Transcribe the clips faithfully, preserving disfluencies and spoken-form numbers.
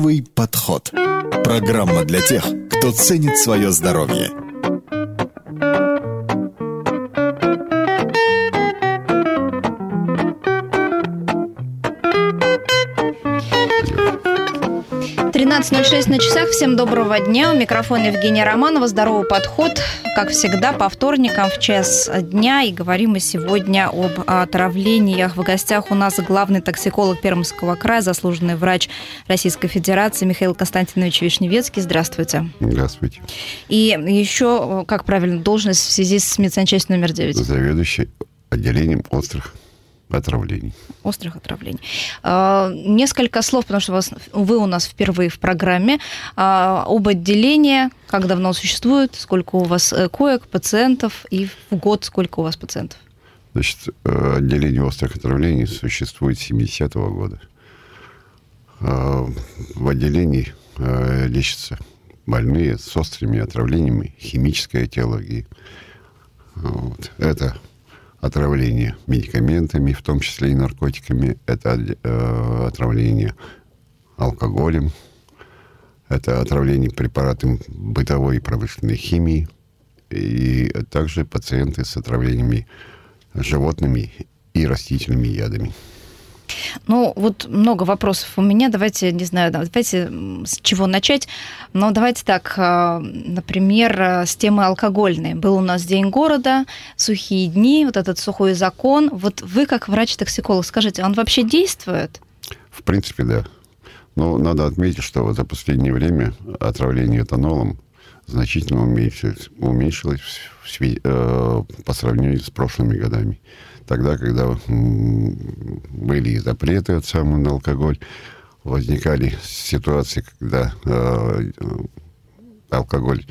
Здоровый подход. Программа для тех, кто ценит свое здоровье. тринадцать ноль шесть на часах. Всем доброго дня. У микрофона Евгения Романова. Здоровый подход. Как всегда, по вторникам в час дня. И говорим мы сегодня об отравлениях. В гостях у нас главный токсиколог Пермского края, заслуженный врач Российской Федерации Михаил Константинович Вишневецкий. Здравствуйте. Здравствуйте. И еще, как правильно, должность в связи с медсанчасть номер девять? Заведующий отделением острых отравлений. Острых отравлений. Несколько слов, потому что вас, вы у нас впервые в программе. Об отделении, как давно существует, сколько у вас коек, пациентов, и в год сколько у вас пациентов? Значит, отделение острых отравлений существует с семидесятого года. В отделении лечатся больные с острыми отравлениями химической этиологии. Вот. Это отравление медикаментами, в том числе и наркотиками, это э, отравление алкоголем, это отравление препаратами бытовой и промышленной химии, и также пациенты с отравлениями животными и растительными ядами. Ну, вот много вопросов у меня. Давайте, не знаю, давайте с чего начать. Но давайте так, например, с темы алкогольной. Был у нас День города, сухие дни, вот этот сухой закон. Вот вы, как врач-токсиколог, скажите, он вообще действует? В принципе, да. Но надо отметить, что вот за последнее время отравление этанолом значительно уменьшилось, уменьшилось в, в, по сравнению с прошлыми годами. Тогда, когда были и запреты от самого на алкоголь, возникали ситуации, когда э, алкоголь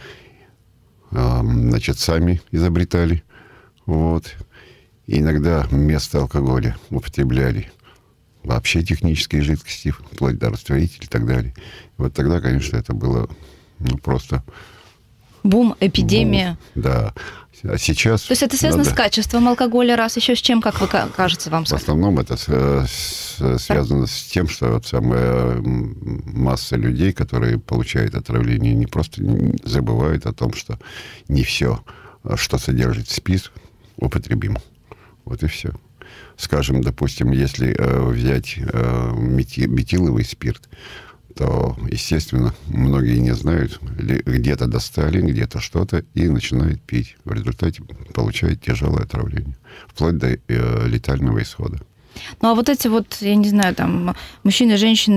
э, значит, сами изобретали. Вот. И иногда вместо алкоголя употребляли вообще технические жидкости, вплоть до растворителей и так далее. И вот тогда, конечно, это было ну, просто... Бум, эпидемия. Бум, да. А сейчас... То есть это связано надо... с качеством алкоголя, раз еще с чем, как вы кажется вам? В основном это с, с, связано с тем, что вот самая масса людей, которые получают отравление, не просто забывают о том, что не все, что содержит спирт, употребимо. Вот и все. Скажем, допустим, если э, взять э, мети, метиловый спирт, то, естественно, многие не знают, где-то достали, где-то что-то, и начинают пить. В результате получают тяжелое отравление, вплоть до э, летального исхода. Ну, а вот эти вот, я не знаю, там, мужчины, женщины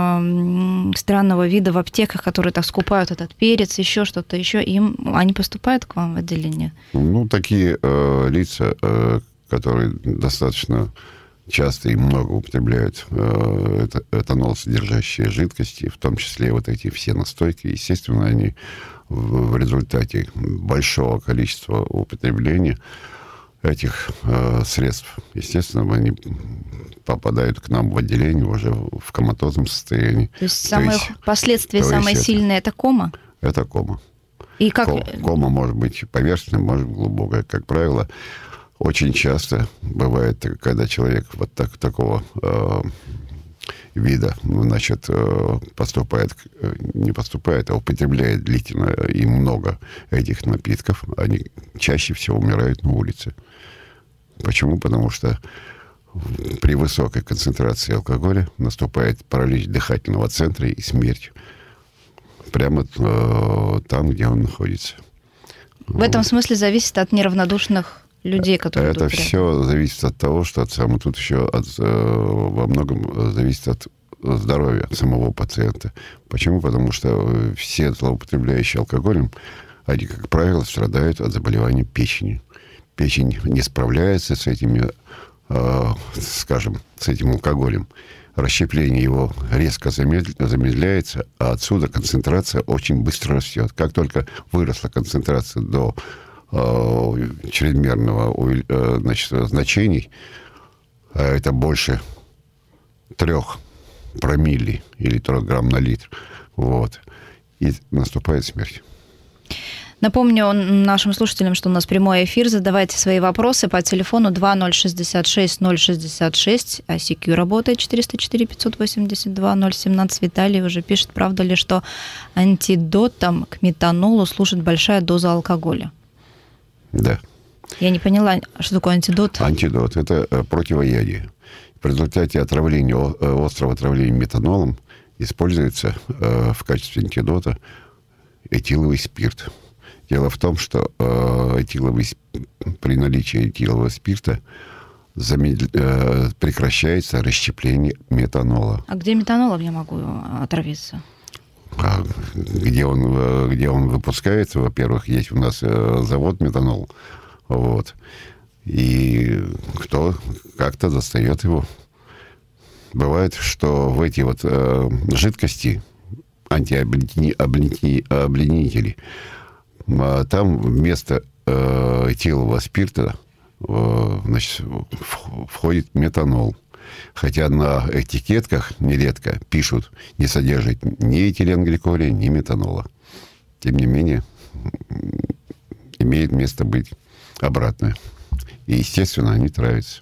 э, странного вида в аптеках, которые так скупают этот перец, еще что-то, еще, им, они поступают к вам в отделение? Ну, такие э, лица, э, которые достаточно... часто и много употребляют э, этанол, содержащие жидкости, в том числе вот эти все настойки. Естественно, они в, в результате большого количества употребления этих э, средств, естественно, они попадают к нам в отделение уже в коматозном состоянии. То есть самое последствие, самое сильное, это кома? Это кома. И как... Кома может быть поверхностная, может быть глубокая. Как правило, очень часто бывает, когда человек вот так, такого э, вида, значит, э, поступает, не поступает, а употребляет длительно и много этих напитков, они чаще всего умирают на улице. Почему? Потому что при высокой концентрации алкоголя наступает паралич дыхательного центра и смерть прямо э, там, где он находится. В этом смысле зависит от неравнодушных людей, которые... Это все зависит от того, что от самого, тут еще от, э, во многом зависит от здоровья самого пациента. Почему? Потому что все злоупотребляющие алкоголем, они, как правило, страдают от заболеваний печени. Печень не справляется с этими, э, скажем, с этим алкоголем. Расщепление его резко замедляется, а отсюда концентрация очень быстро растет. Как только выросла концентрация до чрезмерного значит, значений, это больше трех промилле или трех грамм на литр, вот, и наступает смерть. Напомню нашим слушателям, что у нас прямой эфир. Задавайте свои вопросы по телефону два ноль шестьдесят шесть ноль шестьдесят шесть. ай си кью работает четыреста четыре пятьсот восемьдесят два ноль семнадцать. Виталий уже пишет, правда ли, что антидотом к метанолу служит большая доза алкоголя? Да. Я не поняла, что такое антидот? Антидот – это противоядие. В результате отравления, острого отравления метанолом используется в качестве антидота этиловый спирт. Дело в том, что э, этиловый, при наличии этилового спирта замедля, э, прекращается расщепление метанола. А где метанолом я могу отравиться? А где он, где он выпускается? Во-первых, есть у нас завод метанол. Вот. И кто как-то достает его. Бывает, что в эти вот э, жидкости, антиобленители, там вместо э, этилового спирта э, значит, входит метанол. Хотя на этикетках нередко пишут, не содержит ни этиленгликоля, ни метанола. Тем не менее, имеет место быть обратное. И, естественно, они травятся.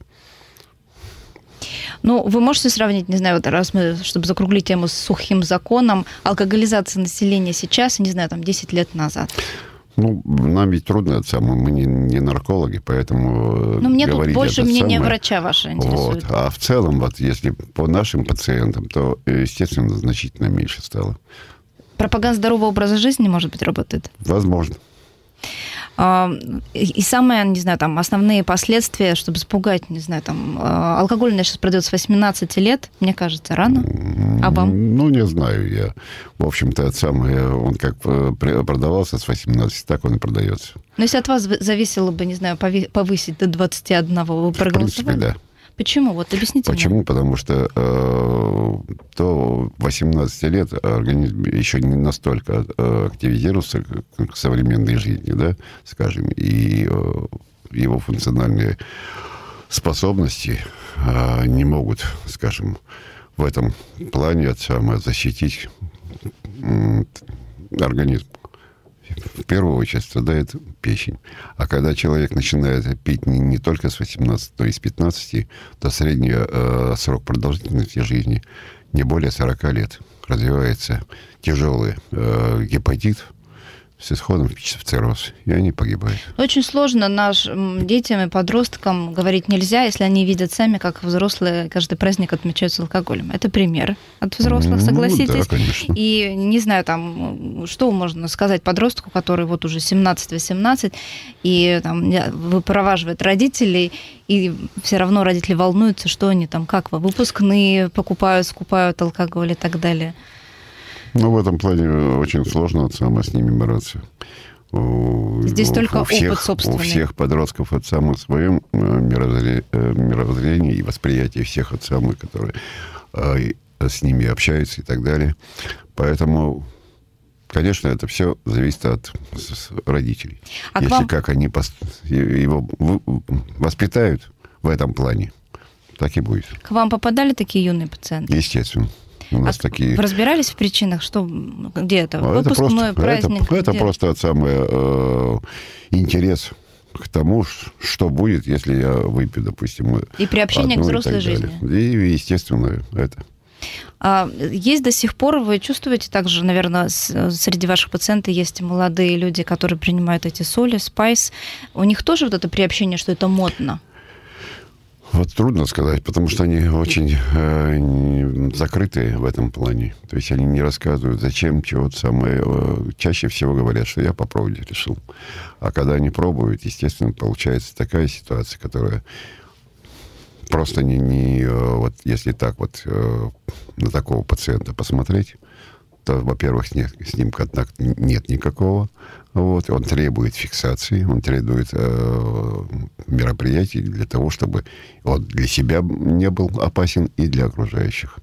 Ну, вы можете сравнить, не знаю, вот раз мы, чтобы закруглить тему с сухим законом, алкоголизация населения сейчас, не знаю, там, десять лет назад? Ну, нам ведь трудно это самое, мы не, не наркологи, поэтому... Ну, мне тут больше мнение самое, врача ваше интересует. Вот. А в целом, вот, если по нашим пациентам, то, естественно, значительно меньше стало. Пропаганда здорового образа жизни, может быть, работает? Возможно. И самые, не знаю, там, основные последствия, чтобы испугать, не знаю, там, алкоголь сейчас продается с восемнадцати лет, мне кажется, рано. А вам? Ну, не знаю я. В общем-то, это самое, он как продавался с восемнадцати, так он и продается. Но если от вас зависело бы, не знаю, повысить до двадцати одного, вы проголосовали? В принципе, да. Почему? Вот объясните Почему? мне. Потому что э, до восемнадцати лет организм еще не настолько э, активизировался к, к современной жизни, да, скажем, и э, его функциональные способности э, не могут, скажем, в этом плане самое, защитить э, организм. В первую очередь страдает печень. А когда человек начинает пить не, не только с восемнадцати, но и с пятнадцати, то средний э, срок продолжительности жизни не более сорока лет. Развивается тяжелый э, гепатит с исходом в цирроз, и они погибают. Очень сложно нашим детям и подросткам говорить нельзя, если они видят сами, как взрослые каждый праздник отмечают с алкоголем. Это пример от взрослых, согласитесь? Ну, да, конечно. И не знаю, там, что можно сказать подростку, который вот уже семнадцать-восемнадцать, и там выпроваживает родителей, и все равно родители волнуются, что они там, как выпускные покупают, скупают алкоголь и так далее. Ну, в этом плане очень сложно самое с ними бороться. Здесь у, только у всех, опыт собственный. У всех подростков от самого своем мировоззрении и восприятии всех от самых, которые э, с ними общаются и так далее. Поэтому, конечно, это все зависит от родителей. А Если вам... как они пост... его воспитают в этом плане, так и будет. К вам попадали такие юные пациенты? Естественно. У нас а такие... Вы разбирались в причинах, что, где это? А Выпускной, это просто, праздник? Это, это просто самый э, интерес к тому, что будет, если я выпью, допустим, и приобщение к взрослой и жизни. И, естественно, это. А есть до сих пор, вы чувствуете также, наверное, среди ваших пациентов есть молодые люди, которые принимают эти соли, спайс. У них тоже вот это приобщение, что это модно? Вот трудно сказать, потому что они очень э, закрытые в этом плане. То есть они не рассказывают, зачем, чего-то самое. Чаще всего говорят, что я попробовать решил. А когда они пробуют, естественно, получается такая ситуация, которая просто не... не вот если так вот э, на такого пациента посмотреть, то, во-первых, нет, с ним контакта нет никакого. Вот, он требует фиксации, он требует э, мероприятий для того, чтобы он для себя не был опасен и для окружающих.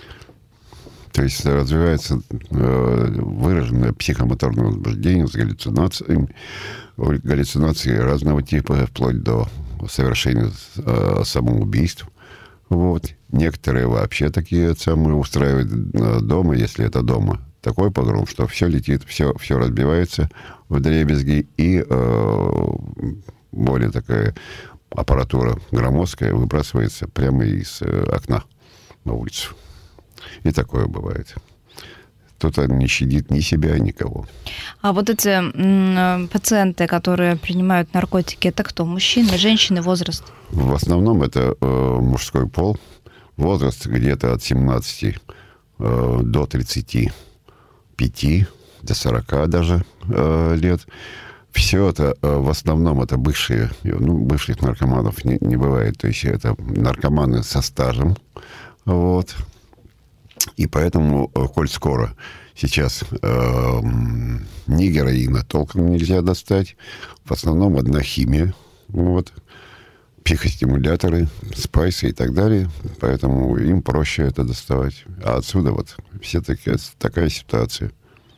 То есть развивается э, выраженное психомоторное возбуждение с галлюцинациями, галлюцинации разного типа, вплоть до совершения э, самоубийств. Вот. Некоторые вообще такие самые устраивают дома, если это дома, такой погром, что все летит, все, все разбивается вдребезги, и э, более такая аппаратура громоздкая выбрасывается прямо из э, окна на улицу. И такое бывает. Кто-то не щадит ни себя, никого. А вот эти м, пациенты, которые принимают наркотики, это кто? Мужчины, женщины, возраст? В основном это э, мужской пол. Возраст где-то от семнадцати э, до тридцати пяти, до сорока даже э, лет. Все это, э, в основном, это бывшие, ну, бывших наркоманов не, не бывает. То есть это наркоманы со стажем. Вот. И поэтому, коль скоро сейчас э, ни героина толком нельзя достать, в основном одна химия, вот, психостимуляторы, спайсы и так далее, поэтому им проще это доставать. А отсюда вот все такая, такая ситуация.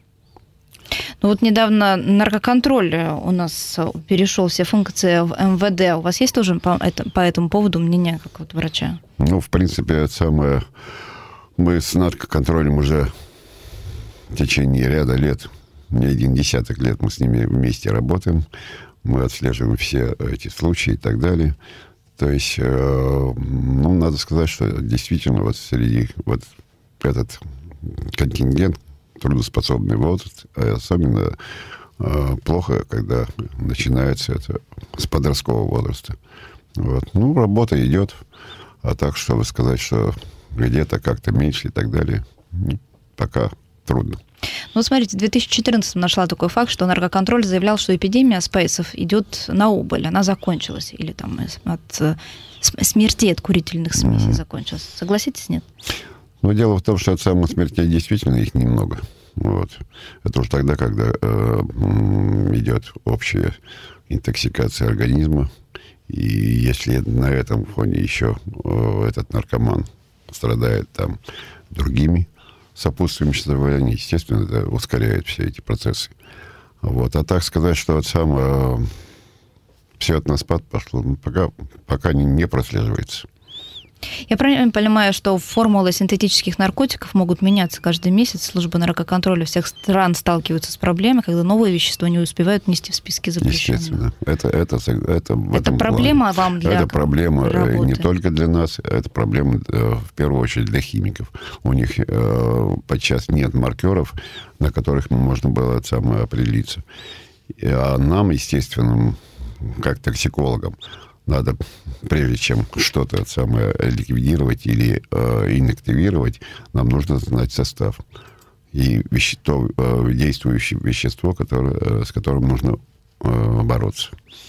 Ну вот недавно наркоконтроль у нас перешел все функции в эм вэ дэ. У вас есть тоже по, это, по этому поводу мнение, как вот врача? Ну, в принципе, это самое... Мы с наркоконтролем уже в течение ряда лет, не один десяток лет мы с ними вместе работаем. Мы отслеживаем все эти случаи и так далее. То есть, э, ну, надо сказать, что действительно вот среди вот этот контингент, трудоспособный возраст, особенно э, плохо, когда начинается это с подросткового возраста. Вот. Ну, работа идет, а так, чтобы сказать, что где-то как-то меньше и так далее, пока трудно. Ну, смотрите, в две тысячи четырнадцатом нашла такой факт, что наркоконтроль заявлял, что эпидемия спайсов идет на убыль, она закончилась, или там от смертей от курительных смесей mm-hmm. закончилась. Согласитесь, нет? Ну, дело в том, что от самых смертей действительно их немного. Вот. Это уже тогда, когда э, идет общая интоксикация организма, и если на этом фоне еще э, этот наркоман страдает там другими сопутствующими заболеваниями, естественно, это ускоряет все эти процессы. Вот. А так сказать, что вот сам э, все это на спад пошло, ну, пока, пока не, не прослеживается. Я правильно понимаю, что формулы синтетических наркотиков могут меняться каждый месяц? Служба наркоконтроля всех стран сталкиваются с проблемой, когда новые вещества не успевают внести в списки запрещенных. Естественно. Это, это, это, в это проблема плане. Вам для Это проблема работы. Не только для нас, это проблема в первую очередь для химиков. У них э, подчас нет маркеров, на которых можно было самое определиться. А нам, естественно, как токсикологам, надо, прежде чем что-то самое ликвидировать или э, инактивировать, нам нужно знать состав и вещество, э, действующее вещество, которое, э, с которым нужно э, бороться.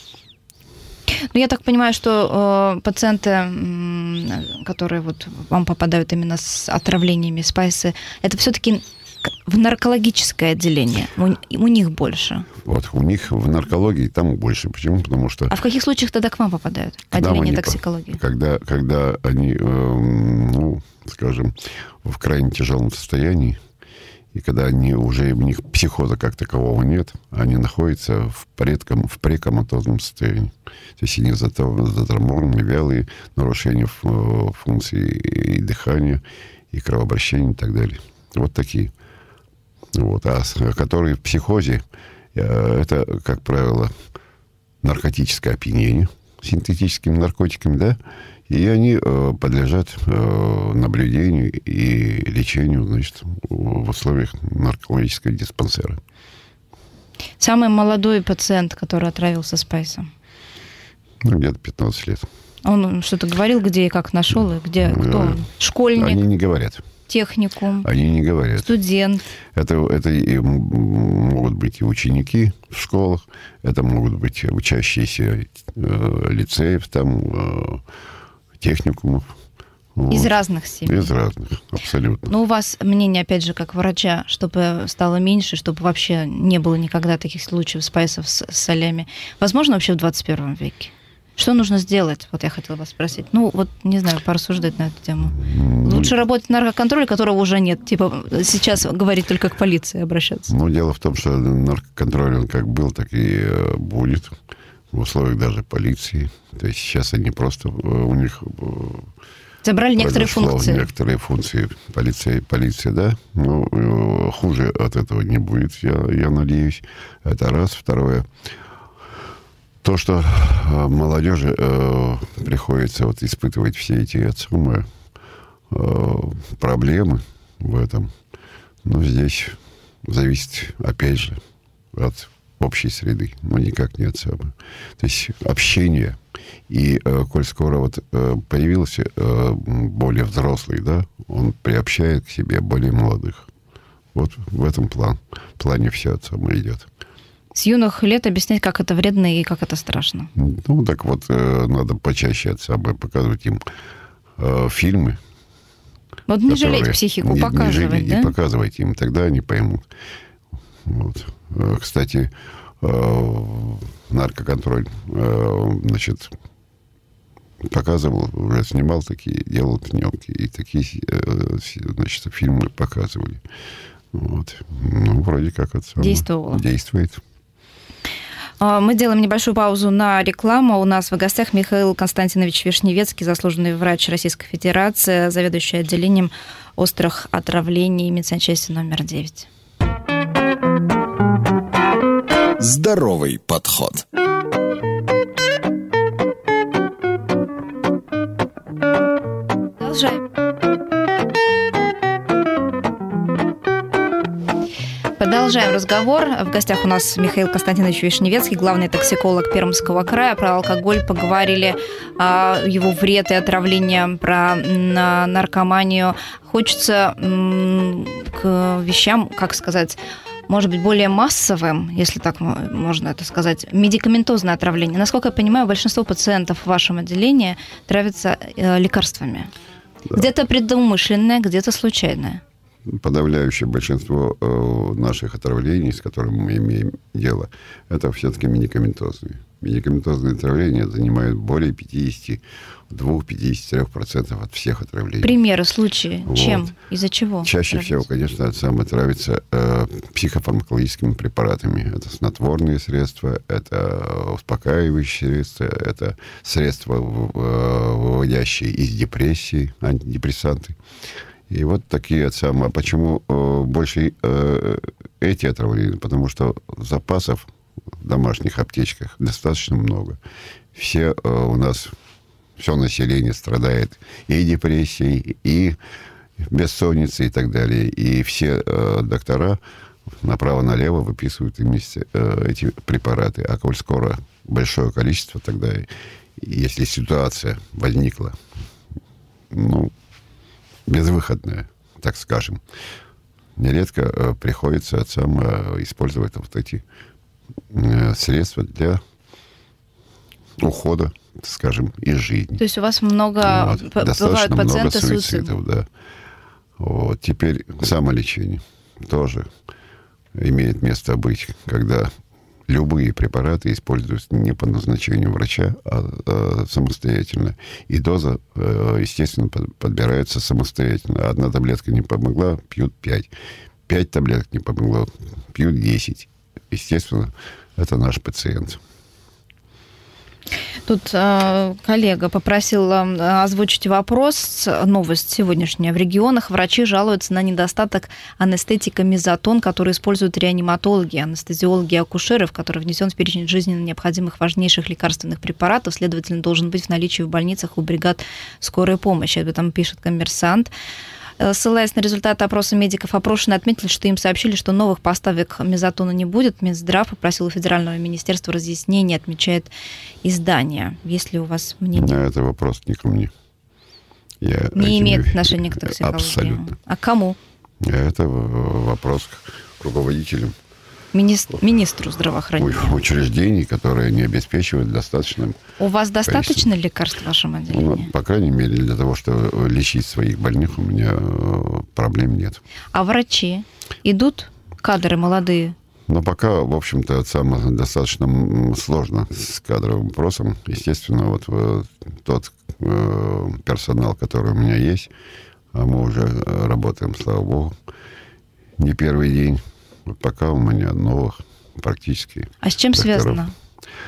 Ну, я так понимаю, что э, пациенты, которые вот вам попадают именно с отравлениями спайсы, это все-таки в наркологическое отделение. У, у них больше. Вот, у них в наркологии там больше. Почему? Потому что... А в каких случаях тогда к вам попадают? В отделение токсикологии? Когда, когда они, э, ну, скажем, в крайне тяжелом состоянии, и когда они уже, у них психоза как такового нет, они находятся в, предком, в прекоматозном состоянии. То есть они заторморены, вялые, нарушения функций и дыхания, и кровообращения и так далее. Вот такие. Вот. А которые в психозе, это, как правило, наркотическое опьянение синтетическими наркотиками, да, и они э, подлежат э, наблюдению и лечению, значит, в условиях наркологического диспансера. Самый молодой пациент, который отравился спайсом? Ну, где-то пятнадцать лет. Он что-то говорил, где и как нашел, и где, кто он? Школьник? Они не говорят. Техникум? Они не говорят. Студент? Это, это и могут быть и ученики в школах, это могут быть учащиеся э, лицеев, там, э, техникумов. Из вот. разных семей? Из разных, абсолютно. Но у вас мнение, опять же, как врача, чтобы стало меньше, чтобы вообще не было никогда таких случаев спайсов с солями. Возможно, вообще в двадцать первом веке? Что нужно сделать? Вот я хотела вас спросить. Ну, вот, не знаю, порассуждать на эту тему. Лучше работать в наркоконтроле, которого уже нет. Типа, сейчас говорить только к полиции обращаться. Ну, дело в том, что наркоконтроль, он как был, так и будет. В условиях даже полиции. То есть сейчас они просто... У них Забрали некоторые функции. Некоторые функции полиции, полиции, да. Ну, хуже от этого не будет, я, я надеюсь. Это раз. Второе. То, что молодежи э, приходится вот испытывать все эти самые, э, проблемы в этом, ну, здесь зависит, опять же, от общей среды, но никак не от самого. То есть общение. И э, коль скоро вот э, появился э, более взрослый, да, он приобщает к себе более молодых. Вот в этом план, плане все от самого идет. С юных лет объяснять, как это вредно и как это страшно. Ну, так вот, э, надо почаще от самого показывать им э, фильмы. Вот не жалеть психику, не, показывать, не жалеть, да? И показывать им, тогда они поймут. Вот. Кстати, наркоконтроль, значит, показывал, уже снимал такие, делал пленки, и такие, значит, фильмы показывали. Вот. Ну, вроде как это действовало. Действует. Мы делаем небольшую паузу на рекламу. У нас в гостях Михаил Константинович Вишневецкий, заслуженный врач Российской Федерации, заведующий отделением острых отравлений медсанчасти номер девять. Здоровый подход. Продолжаем. Продолжаем разговор. В гостях у нас Михаил Константинович Вишневецкий, главный токсиколог Пермского края. Про алкоголь поговорили, его вред и отравление, про наркоманию. Хочется к вещам, как сказать, может быть, более массовым, если так можно это сказать, медикаментозное отравление. Насколько я понимаю, большинство пациентов в вашем отделении травятся лекарствами. Да. Где-то предумышленное, где-то случайное. Подавляющее большинство наших отравлений, с которыми мы имеем дело, это все-таки медикаментозные. Медикаментозные отравления занимают более пятьдесят два - пятьдесят три процента от всех отравлений. Примеры, случаи. Вот. Чем? Из-за чего? Чаще травится? всего, конечно, это самое травится э, психофармакологическими препаратами. Это снотворные средства, это успокаивающие средства, это средства, выводящие из депрессии, антидепрессанты. И вот такие самые. Почему э, больше э, эти отравления? Потому что запасов в домашних аптечках достаточно много. Все э, у нас, все население страдает и депрессией, и бессонницей, и так далее. И все э, доктора направо-налево выписывают им э, эти препараты. А коль скоро большое количество, тогда, если ситуация возникла, ну, безвыходная, так скажем, нередко э, приходится отцам э, использовать вот эти э, средства для ухода, скажем, из жизни. То есть у вас много вот. п- Достаточно бывают пациенты много суицидов, да. Вот. Теперь самолечение тоже имеет место быть, когда любые препараты используются не по назначению врача, а, а самостоятельно. И доза, естественно, подбирается самостоятельно. Одна таблетка не помогла, пьют пять. Пять таблеток не помогло, пьют десять. Естественно, это наш пациент. Тут э, коллега попросил э, озвучить вопрос. Новость сегодняшняя. В регионах врачи жалуются на недостаток анестетика мезотон, который используют реаниматологи, анестезиологи и акушеры, в который внесен в перечень жизненно необходимых важнейших лекарственных препаратов, следовательно, должен быть в наличии в больницах у бригад скорой помощи. Об этом пишет «Коммерсант». Ссылаясь на результаты опроса медиков, опрошенные отметили, что им сообщили, что новых поставок мезотона не будет. Минздрав попросил у Федерального министерства разъяснений, отмечает издание. Есть ли у вас мнение? Это вопрос не ко мне. Я не имеет отношения к токсикологии? Абсолютно. А к кому? Это вопрос к руководителям. Министр, министру здравоохранения. Учреждений, которые не обеспечивают достаточным... У вас достаточно лекарств в вашем отделении? Ну, по крайней мере, для того, чтобы лечить своих больных, у меня проблем нет. А врачи? Идут кадры молодые? Но пока, в общем-то, самое достаточно сложно с кадровым вопросом. Естественно, вот тот персонал, который у меня есть, а мы уже работаем, слава богу, не первый день. Вот пока у меня новых практически. А с чем докторов. связано?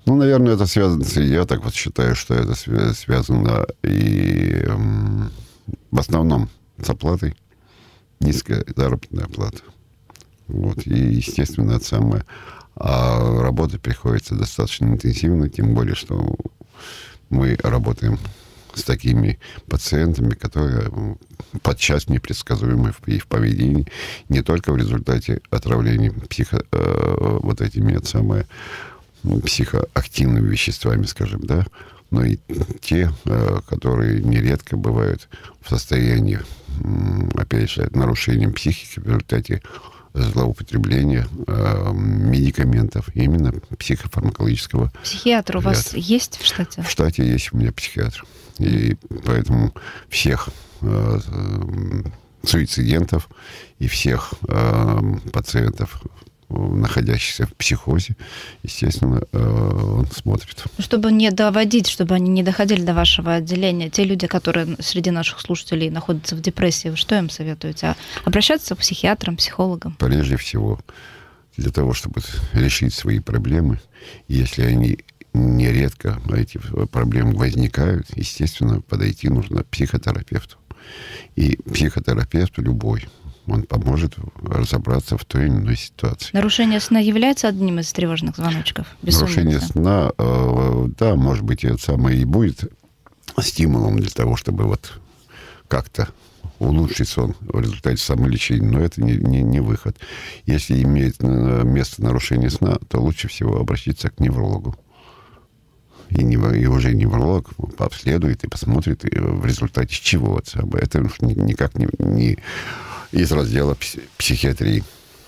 Ну, наверное, это связано, я так вот считаю, что это связано и в основном с оплатой, низкая заработная плата. Вот, и, естественно, это самое. А работа приходится достаточно интенсивно, тем более, что мы работаем с такими пациентами, которые подчас непредсказуемы и в поведении, не только в результате отравления психо, э, вот этими это самое, психоактивными веществами, скажем, да, но и те, э, которые нередко бывают в состоянии, э, опять же, нарушением психики в результате злоупотребления э, медикаментов, именно психофармакологического. Психиатр у вас есть в штате? В штате есть у меня психиатр. И поэтому всех э, суицидентов и всех э, пациентов, находящихся в психозе, естественно, э, он смотрит. Чтобы не доводить, чтобы они не доходили до вашего отделения, те люди, которые среди наших слушателей находятся в депрессии, вы что им советуете? Обращаться к психиатрам, психологам? Прежде всего, для того, чтобы решить свои проблемы, если они нередко, эти проблемы возникают, естественно, подойти нужно к психотерапевту. И психотерапевт любой, он поможет разобраться в той или иной ситуации. Нарушение сна является одним из тревожных звоночков? Нарушение сна, э, да, может быть, это самое и будет стимулом для того, чтобы вот как-то улучшить сон в результате самолечения, но это не, не, не выход. Если имеет место нарушение сна, то лучше всего обратиться к неврологу. И, не, и уже невролог обследует и посмотрит, и в результате чего это. Это никак не, не из раздела психиатрии.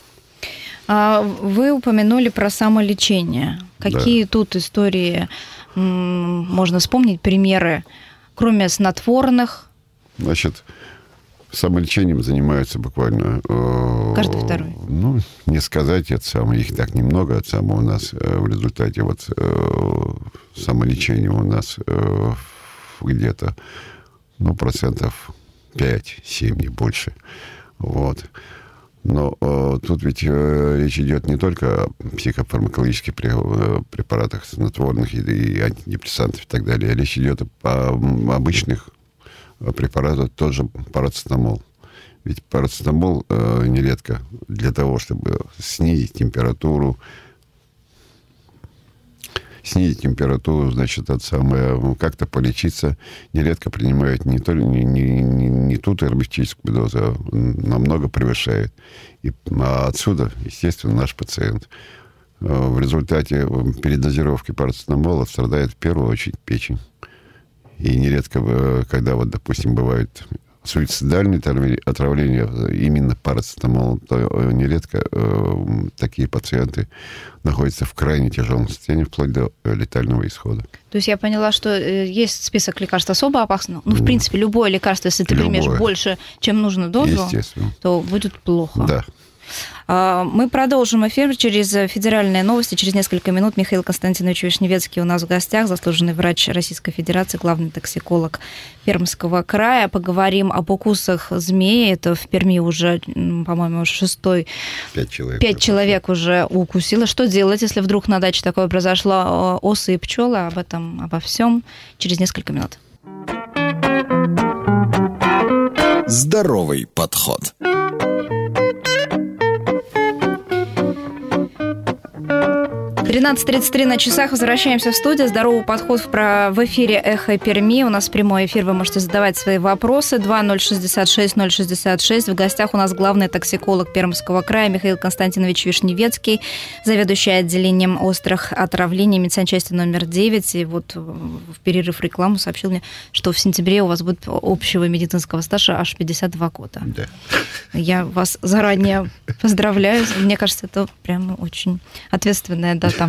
Вы упомянули про самолечение. Какие да. тут истории можно вспомнить, примеры, кроме снотворных? Значит, самолечением занимаются буквально... Каждый второй. Ну, не сказать, это самое, их так немного. Это самое у нас в результате вот самолечения у нас где-то, ну, процентов пять-семь, не больше. Вот. Но э, тут ведь э, речь идет не только о психофармакологических препаратах, снотворных и, и антидепрессантов и так далее. Речь идет о, о обычных препаратах, тот же парацетамол. Ведь парацетамол э, нередко для того, чтобы снизить температуру, снизить температуру, значит, это самое, как-то полечиться, нередко принимают не, то, не, не, не, не ту терапевтическую дозу, а намного превышает. И а отсюда, естественно, наш пациент. В результате передозировки парацетамола страдает в первую очередь печень. И нередко, когда, вот, допустим, бывают суицидальные отравления именно парацетамолом, то нередко э, такие пациенты находятся в крайне тяжелом состоянии, вплоть до летального исхода. То есть я поняла, что есть список лекарств особо опасных. Ну, в принципе, любое лекарство, если ты любое. примешь больше, чем нужно дозу, то будет плохо. Да. Мы продолжим эфир через федеральные новости. Через несколько минут Михаил Константинович Вишневецкий у нас в гостях, заслуженный врач Российской Федерации, главный токсиколог Пермского края. Поговорим об укусах змеи. Это в Перми уже, по-моему, шестой. Пять человек. Пять человек уже укусило. Что делать, если вдруг на даче такое произошло? Осы и пчелы. Об этом, обо всем через несколько минут. Здоровый подход. тринадцать тридцать три на часах. Возвращаемся в студию. Здоровый подход в эфире «Эхо Перми». У нас прямой эфир. Вы можете задавать свои вопросы. два ноль шестьдесят шесть ноль шестьдесят шесть. В гостях у нас главный токсиколог Пермского края Михаил Константинович Вишневецкий, заведующий отделением острых отравлений медсанчасти номер девять. И вот в перерыв рекламу сообщил мне, что в сентябре у вас будет общего медицинского стажа аж пятьдесят два года. Да. Я вас заранее поздравляю. Мне кажется, это прямо очень ответственная дата.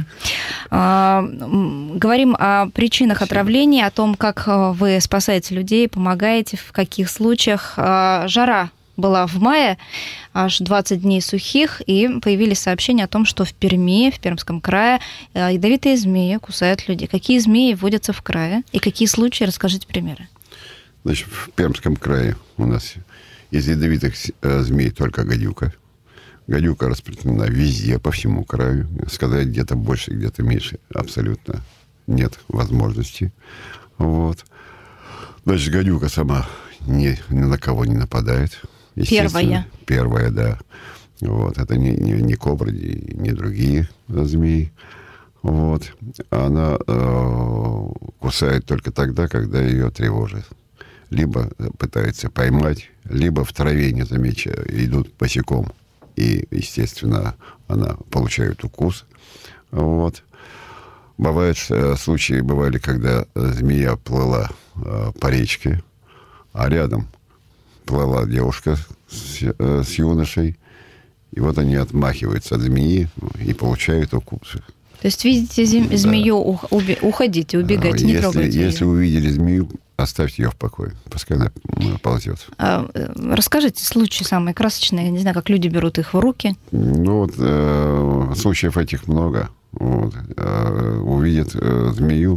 Говорим о причинах отравлений, о том, как вы спасаете людей, помогаете, в каких случаях. Жара была в мае, аж двадцать дней сухих, и появились сообщения о том, что в Перми, в Пермском крае, ядовитые змеи кусают людей. Какие змеи водятся в крае и какие случаи? Расскажите примеры. Значит, в Пермском крае у нас из ядовитых змей только гадюка. Гадюка распространена везде, по всему краю. Сказать где-то больше, где-то меньше абсолютно нет возможности. Вот. Значит, гадюка сама ни, ни на кого не нападает. Первая. Первая, да. Вот. Это не, не, не кобры, не, не другие змеи. Вот. Она э, кусает только тогда, когда ее тревожит. Либо пытается поймать, либо в траве, не замечая, идут босиком. И, естественно, она получает укус. Вот. Бывают э, случаи, бывали, когда змея плыла э, по речке, а рядом плыла девушка с, э, с юношей. И вот они отмахиваются от змеи и получают укусы. То есть видите зем... змею, да. уби... уходите, убегайте, не если, трогайте ее. Если увидели змею, оставьте ее в покое. Пускай она ползет. А, расскажите случаи самые красочные. Я не знаю, как люди берут их в руки. Ну, вот э, случаев этих много. Вот. Э, увидят э, змею.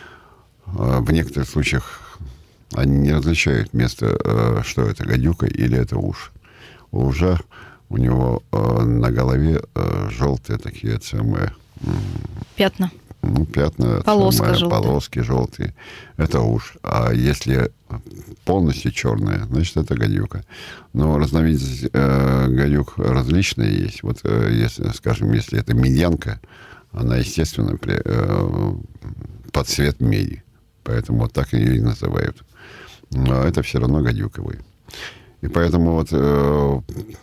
Э, в некоторых случаях они не различают место, э, что это, гадюка или это уж. У ужа у него э, на голове э, желтые такие самые... Пятна. Ну, пятна, Полоска самые, желтая. полоски желтые. Это уж. А если полностью черная, значит, это гадюка. Но разновидность э, гадюк различные есть. Вот, э, если, скажем, если это медянка, она, естественно, при, э, под цвет меди. Поэтому вот так ее и называют. Но это все равно гадюковые. И поэтому вот э,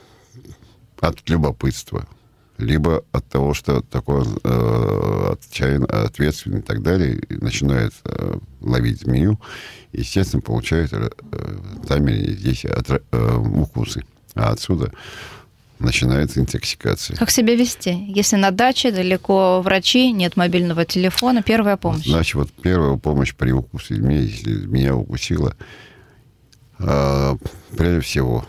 от любопытства, либо от того, что такой э, отчаянно ответственный и так далее, и начинает э, ловить змею, естественно, получает э, там или здесь от, э, укусы. А отсюда начинается интоксикация. Как себя вести? Если на даче, далеко врачи, нет мобильного телефона, первая помощь. Значит, вот первая помощь при укусе змеи, если меня укусила, э, прежде всего,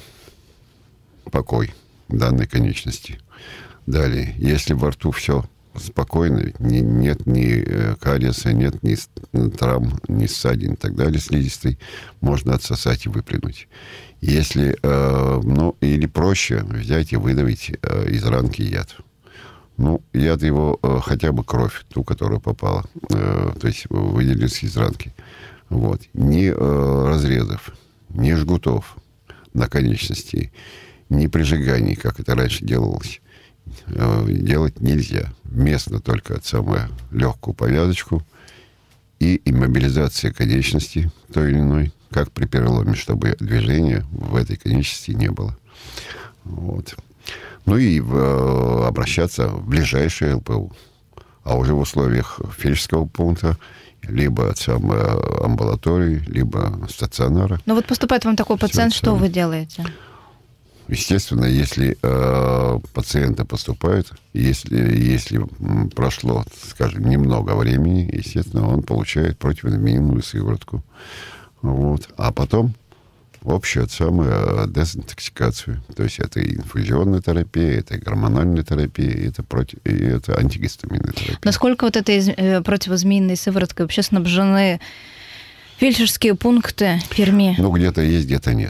покой данной конечности. Далее, если во рту все спокойно, не, нет ни кариеса, нет ни травм, ни ссадин и так далее, слизистой, можно отсосать и выплюнуть. Если, э, ну, или проще взять и выдавить э, из ранки яд. Ну, яд его, э, хотя бы кровь, ту, которая попала, э, то есть выделилась из ранки. Вот. Ни э, разрезов, ни жгутов на конечности, ни прижиганий, как это раньше делалось, делать нельзя. Вместо только самую легкую повязочку и иммобилизация конечности той или иной, как при переломе, чтобы движения в этой конечности не было. Вот. Ну и в, обращаться в ближайшее эл пэ у. А уже в условиях фельдшерского пункта, либо от самой амбулатории, либо стационара. Ну вот поступает вам такой пациент, что вы делаете? Естественно, если э, пациенты поступают, если, если прошло, скажем, немного времени, естественно, он получает противозмеиную сыворотку. Вот. А потом общую самую дезинтоксикацию. То есть это и инфузионная терапия, это и гормональная терапия, это, против, и это антигистаминная терапия. Насколько вот этой противозмеиной сывороткой вообще снабжены фельдшерские пункты в Перми? Ну, где-то есть, где-то нет.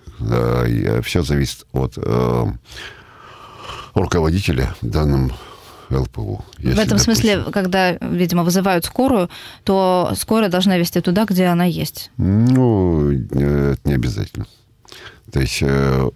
Все зависит от э, руководителя в данном эл пэ у. В этом допустим... смысле, когда, видимо, вызывают скорую, то скорая должна везти туда, где она есть. Ну, это не обязательно. То есть, э,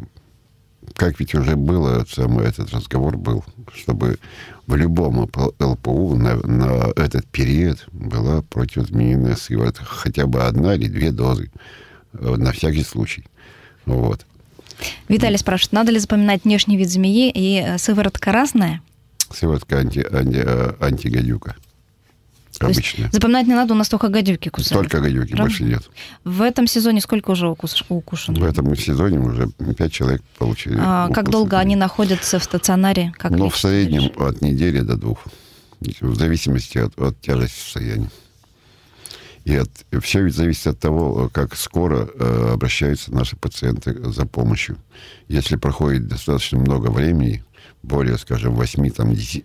как ведь уже было, самый этот разговор был, чтобы в любом эл пэ у на, на этот период была противозмеиная сыворотка. Хотя бы одна или две дозы. На всякий случай. Вот. Виталий спрашивает, надо ли запоминать внешний вид змеи, и сыворотка разная? Сыворотка анти, анти, антигадюка. Обычная. Запоминать не надо, у нас только гадюки кусают. Только гадюки, Правда? Больше нет. В этом сезоне сколько уже укус, укушено? В этом сезоне уже пять человек получили. А как долго они находятся в стационаре? Как ну, в среднем от недели до двух. В зависимости от, от тяжести состояния. И от, все ведь зависит от того, как скоро э, обращаются наши пациенты за помощью. Если проходит достаточно много времени, более, скажем,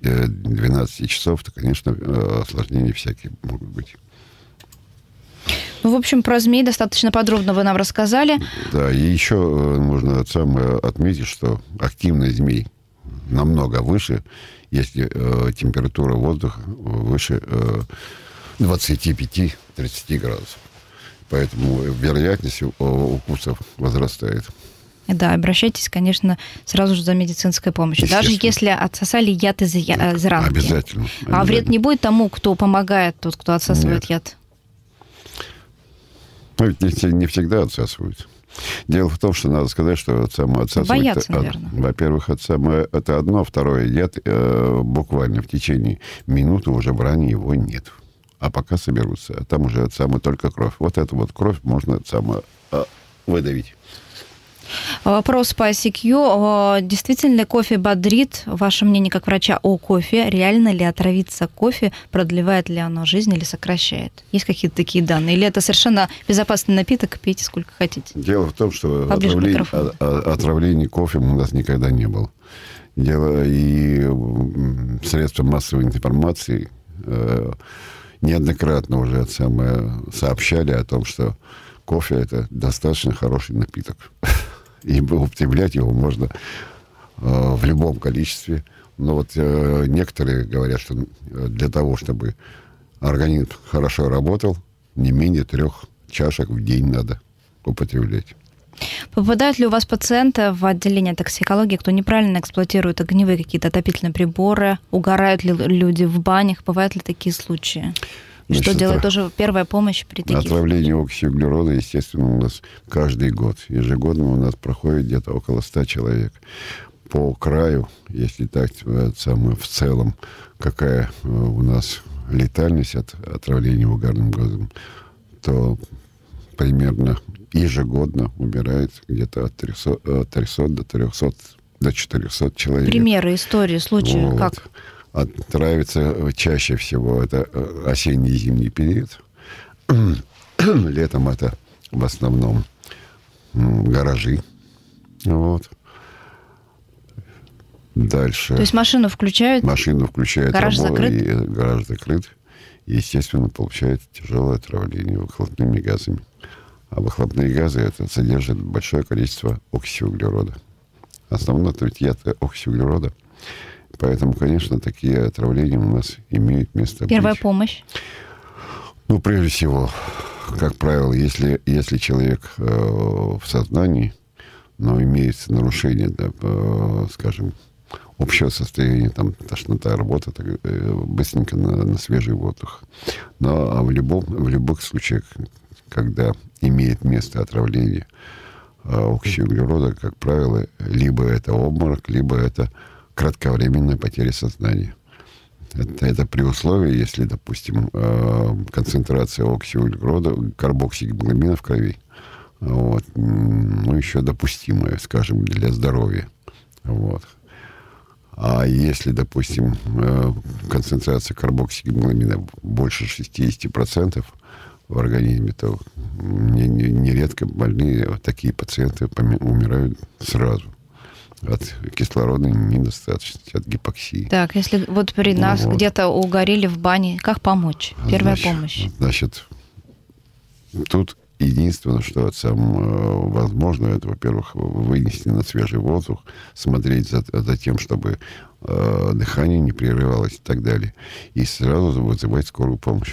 восемь-двенадцать часов, то, конечно, осложнения всякие могут быть. Ну, в общем, про змей достаточно подробно вы нам рассказали. Да, и еще можно самое отметить, что активность змей намного выше, если э, температура воздуха выше э, двадцать пять - тридцать градусов. Поэтому вероятность укусов возрастает. Да, обращайтесь, конечно, сразу же за медицинской помощью. Даже если отсосали яд из, я... из ранки. Обязательно, обязательно. А вред не будет тому, кто помогает, тот, кто отсасывает Нет. яд? Ну, ведь не, не всегда отсасывают. Дело в том, что надо сказать, что само отсасывать... Боятся, наверное. Во-первых, это, самое, это одно. Второе, яд э, буквально в течение минуты уже в ране его нет. А пока соберутся, а там уже самое только кровь. Вот эту вот кровь можно самое э, выдавить. Вопрос по ай си кью. Действительно ли кофе бодрит? Ваше мнение как врача о кофе? Реально ли отравиться кофе? Продлевает ли оно жизнь или сокращает? Есть какие-то такие данные? Или это совершенно безопасный напиток, пейте сколько хотите? Дело в том, что отравление, отравление кофе у нас никогда не было. Дело и средства массовой информации э, неоднократно уже это самое, сообщали о том, что кофе – это достаточно хороший напиток. И употреблять его можно э, в любом количестве. Но вот э, некоторые говорят, что для того, чтобы организм хорошо работал, не менее трех чашек в день надо употреблять. Попадают ли у вас пациенты в отделение токсикологии, кто неправильно эксплуатирует огневые какие-то отопительные приборы? Угорают ли люди в банях? Бывают ли такие случаи? Значит, что делает тоже первая помощь при таких? Отравление окисью углерода, естественно, у нас каждый год. Ежегодно у нас проходит где-то около ста человек. По краю, если так самое, в целом, какая у нас летальность от отравления угарным газом, то примерно ежегодно умирает где-то от трехсот, от трехсот до трехсот до четырехсот человек. Примеры, истории, случаи, вот. Как? Отравится чаще всего это осенний и зимний период. Летом это в основном гаражи. Вот. Дальше. То есть машину включают? Машину включают. Гараж работу, закрыт? И гараж закрыт. И, естественно, получает тяжелое отравление выхлопными газами. А выхлопные газы это содержат большое количество окиси углерода. Основное это ведь яд окиси углерода. Поэтому, конечно, такие отравления у нас имеют место быть. Первая помощь? Ну, прежде всего, как правило, если, если человек э, в сознании, но имеется нарушение, да, э, скажем, общего состояния, там, тошнота, работа, так, э, быстренько на, на свежий воздух. Но в, любом, в любых случаях, когда имеет место отравление э, окиси углерода, как правило, либо это обморок, либо это кратковременная потеря сознания. Это, это при условии, если, допустим, э, концентрация окиси углерода, карбоксигемоглобина в крови, вот, ну, еще допустимая, скажем, для здоровья. Вот. А если, допустим, э, концентрация карбоксигемоглобина больше шестьдесят процентов в организме, то нередко больные, такие пациенты умирают сразу. От кислородной недостаточности, от гипоксии. Так, если вот при нас вот. Где-то угорели в бане, как помочь? Первая значит, помощь. Значит, тут единственное, что сам, возможно, это, во-первых, вынести на свежий воздух, смотреть за, за тем, чтобы э, дыхание не прерывалось и так далее. И сразу вызывать скорую помощь.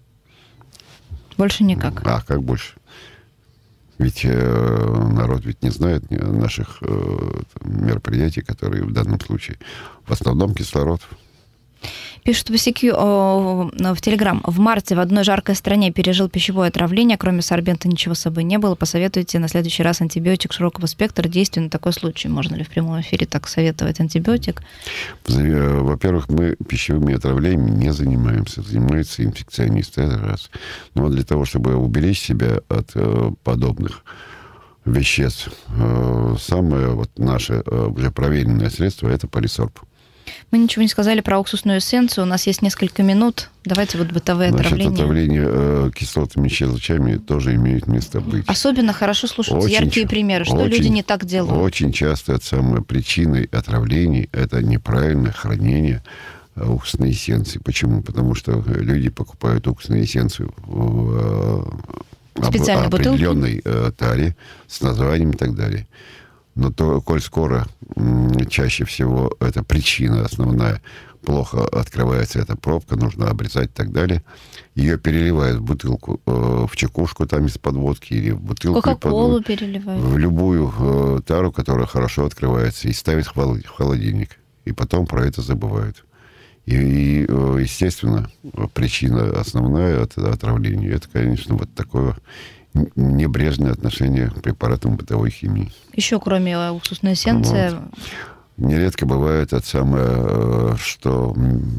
Больше никак? А как больше? Ведь э, народ ведь не знает наших э, мероприятий, которые в данном случае в основном кислород. Пишут в ай си кью о, в Телеграм. В марте в одной жаркой стране пережил пищевое отравление. Кроме сорбента ничего с собой не было. Посоветуйте на следующий раз антибиотик широкого спектра. Действий на такой случай. Можно ли в прямом эфире так советовать антибиотик? Во-первых, мы пищевыми отравлениями не занимаемся. Занимаются инфекционисты. Это раз. Но для того, чтобы уберечь себя от э, подобных веществ, э, самое вот наше э, уже проверенное средство – это полисорб. Мы ничего не сказали про уксусную эссенцию. У нас есть несколько минут. Давайте вот бытовые Значит, отравления. отравление э, кислотными щелочами тоже имеет место быть. Особенно хорошо слушаются очень, яркие примеры. Что очень, люди не так делают? Очень часто это самой причиной отравлений это неправильное хранение уксусной эссенции. Почему? Потому что люди покупают уксусную эссенцию в, Специальной об определенной э, таре с названием и так далее. Но то, коль скоро м, чаще всего эта причина основная, плохо открывается эта пробка, нужно обрезать и так далее, ее переливают в бутылку, э, в чекушку там из-под водки или в бутылку. Кока-колу переливают. В любую э, тару, которая хорошо открывается, и ставят в холодильник. И потом про это забывают. И, и естественно, причина основная от отравления, это, конечно, вот такое небрежное отношение к препаратам бытовой химии. Еще кроме уксусной эссенции... Вот. Нередко бывает это самое, что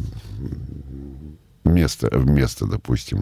вместо, вместо допустим,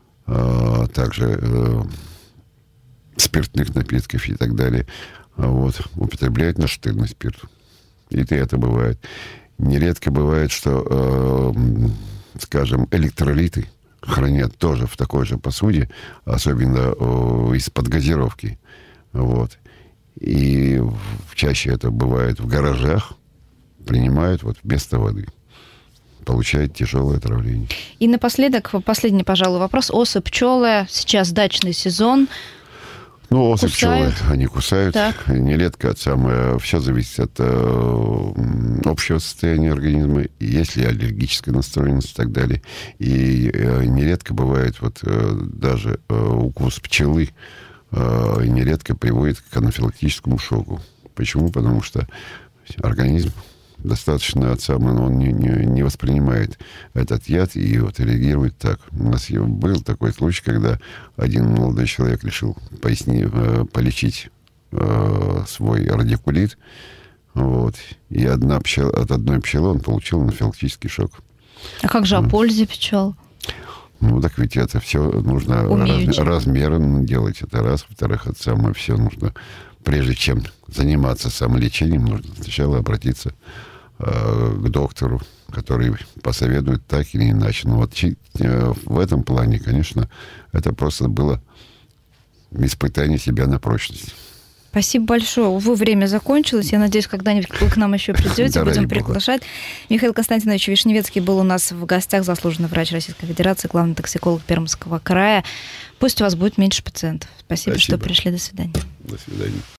также спиртных напитков и так далее, вот, употребляют настойный спирт. И это бывает. Нередко бывает, что, скажем, электролиты хранят тоже в такой же посуде, особенно из-под газировки. Вот. И чаще это бывает в гаражах, принимают вот вместо воды. Получают тяжелое отравление. И напоследок, последний, пожалуй, вопрос. Осы, пчелы, сейчас дачный сезон. Ну, осы, кусают. пчелы, они кусают. Так. Нередко от самое... Все зависит от э, общего состояния организма, есть ли аллергическая настроенность и так далее. И э, нередко бывает вот э, даже э, укус пчелы э, нередко приводит к анафилактическому шоку. Почему? Потому что организм достаточно от самого, он не, не, не воспринимает этот яд и вот реагирует так. У нас был такой случай, когда один молодой человек решил поясни, полечить э, свой радикулит, вот, и одна пчела, от одной пчелы он получил анафилактический шок. А как же о пользе пчел? Ну, так ведь это все нужно раз, размерно делать. Это раз. Во-вторых, это самое все нужно... Прежде чем заниматься самолечением, нужно сначала обратиться э, к доктору, который посоветует так или иначе. Но вот э, в этом плане, конечно, это просто было испытание себя на прочность. Спасибо большое. Увы, время закончилось. Я надеюсь, когда-нибудь вы к нам еще придете, будем приглашать. Михаил Константинович Вишневецкий был у нас в гостях, заслуженный врач Российской Федерации, главный токсиколог Пермского края. Пусть у вас будет меньше пациентов. Спасибо, Спасибо. что пришли. До свидания. До свидания.